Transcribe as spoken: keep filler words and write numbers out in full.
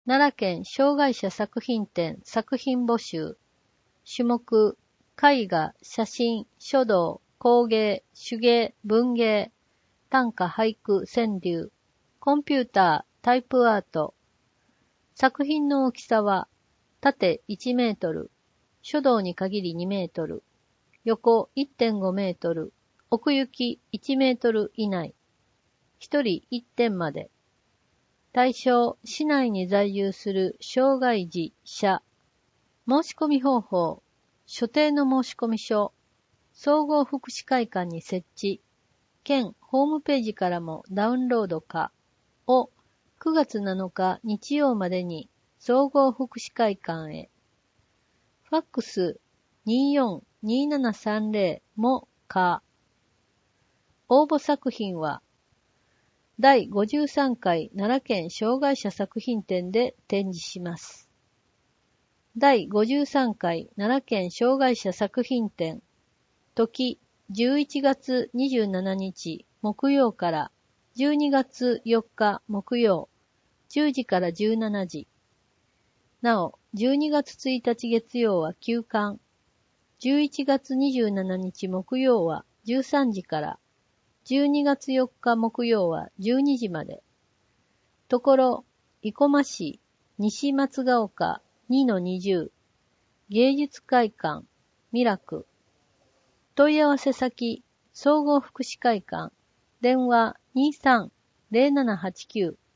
奈良県障害者作品展作品募集。種目、絵画、写真、書道、工芸、手芸、文芸、短歌、俳句、川柳、コンピューター、タイプアート。作品の大きさは、縦いちメートル、書道に限りにメートル、横 いってんごメートル、奥行きいちメートル以内。一人いってんまで。対象、市内に在住する障害児、者。申し込み方法、所定の申込書、総合福祉会館に設置、県ホームページからもダウンロード可をくがつなのか日曜までに総合福祉会館へ。ファックス にーよんにーななさんぜろ も可。応募作品はだいごじゅうさんかい奈良県障害者作品展で展示します。だいごじゅうさんかい奈良県障害者作品展。時、じゅういちがつにじゅうしちにち木曜からじゅうにがつよっか木曜、じゅうじからじゅうしちじ。なお、じゅうにがつついたち月曜は休館。じゅういちがつにじゅうしちにち木曜はじゅうさんじから、じゅうにがつよっか木曜はじゅうにじまで。ところ、生駒市、西松ヶ丘 にのにじゅう、芸術会館、ミラク。問い合わせ先、総合福祉会館、電話 にーさんぜろななはちきゅう